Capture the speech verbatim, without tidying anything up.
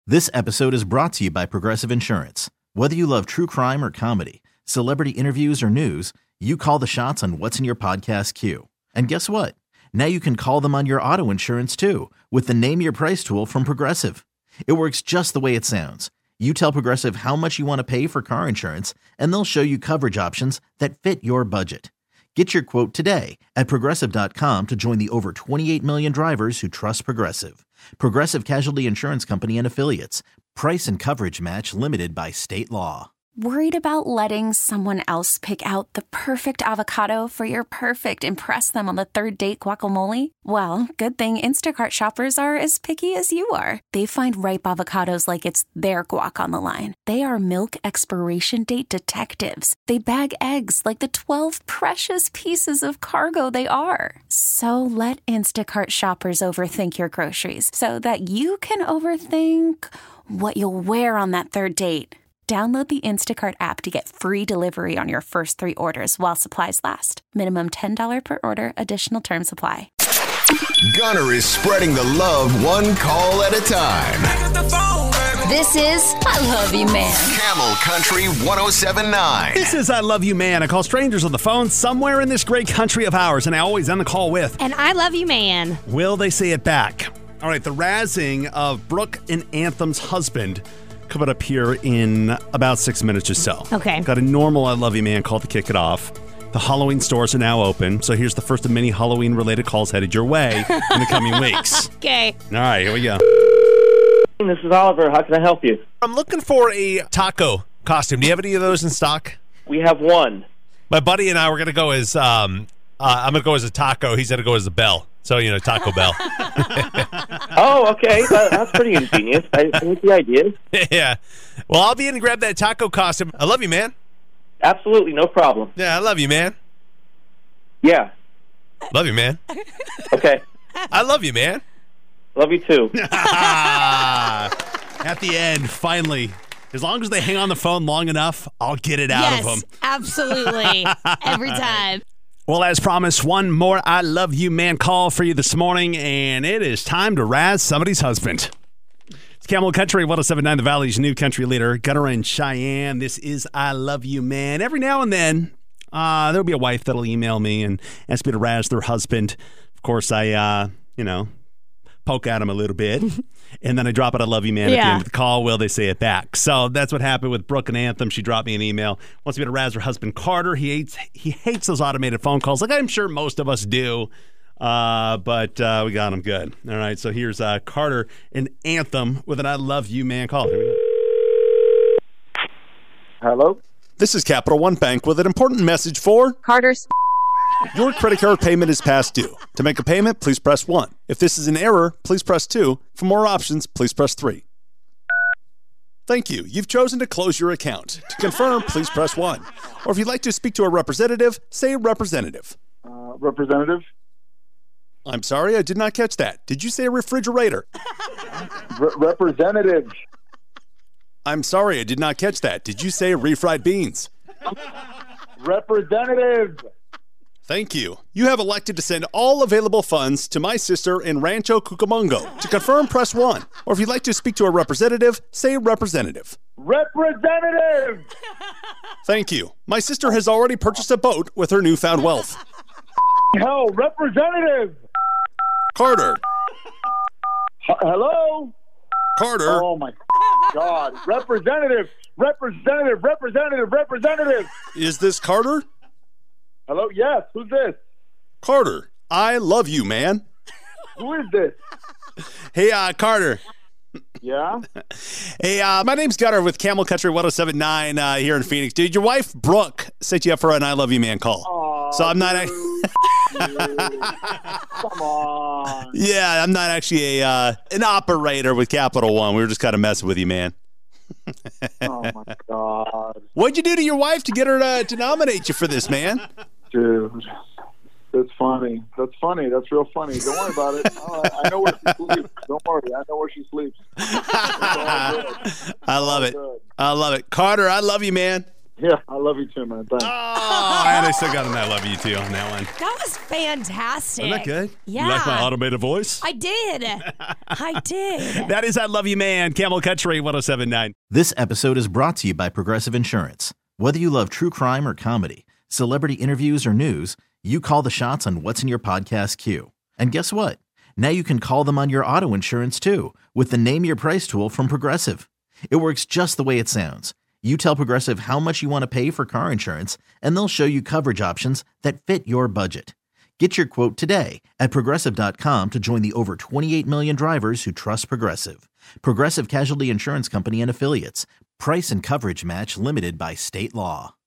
This episode is brought to you by Progressive Insurance. Whether you love true crime or comedy, celebrity interviews or news, you call the shots on what's in your podcast queue. And guess what? Now you can call them on your auto insurance too with the Name Your Price tool from Progressive. It works just the way it sounds. You tell Progressive how much you want to pay for car insurance, and they'll show you coverage options that fit your budget. Get your quote today at Progressive dot com to join the over twenty-eight million drivers who trust Progressive. Progressive Casualty Insurance Company and Affiliates. Price and coverage match limited by state law. Worried about letting someone else pick out the perfect avocado for your perfect impress them on the third date guacamole? Well, good thing Instacart shoppers are as picky as you are. They find ripe avocados like it's their guac on the line. They are milk expiration date detectives. They bag eggs like the twelve precious pieces of cargo they are. So let Instacart shoppers overthink your groceries so that you can overthink what you'll wear on that third date. Download the Instacart app to get free delivery on your first three orders while supplies last. Minimum ten dollars per order. Additional terms apply. Gunner is spreading the love one call at a time. This is I Love You Man. Camel Country one oh seven point nine. This is I Love You Man. I call strangers on the phone somewhere in this great country of ours, and I always end the call with, and I love you, man. Will they say it back? All right, the razzing of Brooke and Anthem's husband coming up here in about six minutes or so. Okay. Got a normal I Love You Man call to kick it off. The Halloween stores are now open, so here's the first of many Halloween-related calls headed your way in the coming weeks. Okay. All right, here we go. This is Oliver. How can I help you? I'm looking for a taco costume. Do you have any of those in stock? We have one. My buddy and I were going to go as, um, uh, I'm going to go as a taco. He's going to go as a Bell. So, you know, Taco Bell. Oh, okay. That, that's pretty ingenious. I think the idea. Yeah. Well, I'll be in and grab that taco costume. I love you, man. Absolutely. No problem. Yeah, I love you, man. Yeah. Love you, man. Okay. I love you, man. Love you, too. At the end, finally. As long as they hang on the phone long enough, I'll get it out yes, of them. Absolutely. Every time. Well, as promised, one more I Love You Man call for you this morning, and it is time to razz somebody's husband. It's Camel Country one oh seven point nine, the Valley's new country leader, Gunner and Cheyenne. This is I Love You Man. Every now and then, uh, there'll be a wife that'll email me and ask me to razz their husband. Of course, I, uh, you know, poke at him a little bit, and then I drop it I Love You Man yeah. at the end of the call. Will they say it back? So that's what happened with Brooke and Anthem. She dropped me an email. Wants me to razz her husband, Carter. He hates he hates those automated phone calls, like I'm sure most of us do, uh, but uh, we got him good. All right, so here's uh, Carter and Anthem with an I Love You Man call. Here we go. Hello? This is Capital One Bank with an important message for Carter's. Your credit card payment is past due. To make a payment, please press one. If this is an error, please press two. For more options, please press three. Thank you. You've chosen to close your account. To confirm, please press one. Or if you'd like to speak to a representative, say representative. Uh, representative? I'm sorry, I did not catch that. Did you say refrigerator? Re- representative. I'm sorry, I did not catch that. Did you say refried beans? Representative. Thank you. You have elected to send all available funds to my sister in Rancho Cucamonga. To confirm, press one. Or if you'd like to speak to a representative, say representative. Representative! Thank you. My sister has already purchased a boat with her newfound wealth. Hell, representative! Carter. H- hello? Carter. Oh, my God. Representative! Representative! Representative! Representative! Is this Carter? Hello? Yes. Who's this? Carter. I love you, man. Who is this? Hey, uh, Carter. Yeah? Hey, uh, my name's Gunner with Camel Country one oh seven point nine uh, here in Phoenix. Dude, your wife, Brooke, set you up for an I Love You Man call. Aw, so I'm not... dude. Come on. Yeah, I'm not actually a uh, an operator with Capital One. We were just kind of messing with you, man. Oh, my God. What'd you do to your wife to get her to, to nominate you for this, man? Dude, that's funny. That's funny. That's real funny. Don't worry about it. Oh, I know where she sleeps. Don't worry. I know where she sleeps. I love it. I love it. Carter, I love you, man. Yeah, I love you too, man. Thanks. Oh, and I still got an I love you too on that one. That was fantastic. Isn't that good? Yeah. You like my automated voice? I did. I did. That is I Love You Man, Camel Country one oh seven point nine. This episode is brought to you by Progressive Insurance. Whether you love true crime or comedy, celebrity interviews or news, you call the shots on what's in your podcast queue. And guess what? Now you can call them on your auto insurance too with the Name Your Price tool from Progressive. It works just the way it sounds. You tell Progressive how much you want to pay for car insurance, and they'll show you coverage options that fit your budget. Get your quote today at Progressive dot com to join the over twenty-eight million drivers who trust Progressive. Progressive Casualty Insurance Company and Affiliates. Price and coverage match limited by state law.